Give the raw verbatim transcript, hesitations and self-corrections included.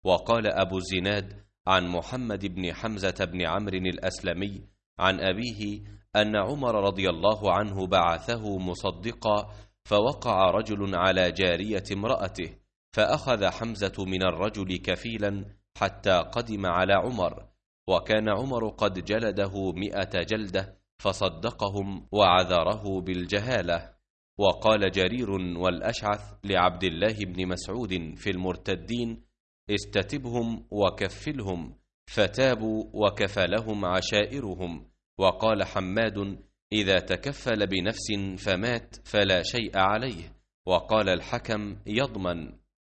وقال أبو الزناد عن محمد بن حمزة بن عمرو الأسلمي عن أبيه أن عمر رضي الله عنه بعثه مصدقا، فوقع رجل على جارية امرأته، فأخذ حمزة من الرجل كفيلا حتى قدم على عمر، وكان عمر قد جلده مئة جلدة، فصدقهم وعذره بالجهالة. وقال جرير والأشعث لعبد الله بن مسعود في المرتدين: استتبهم وكفلهم، فتابوا وكفلهم عشائرهم. وقال حماد: إذا تكفل بنفس فمات فلا شيء عليه. وقال الحكم: يضمن.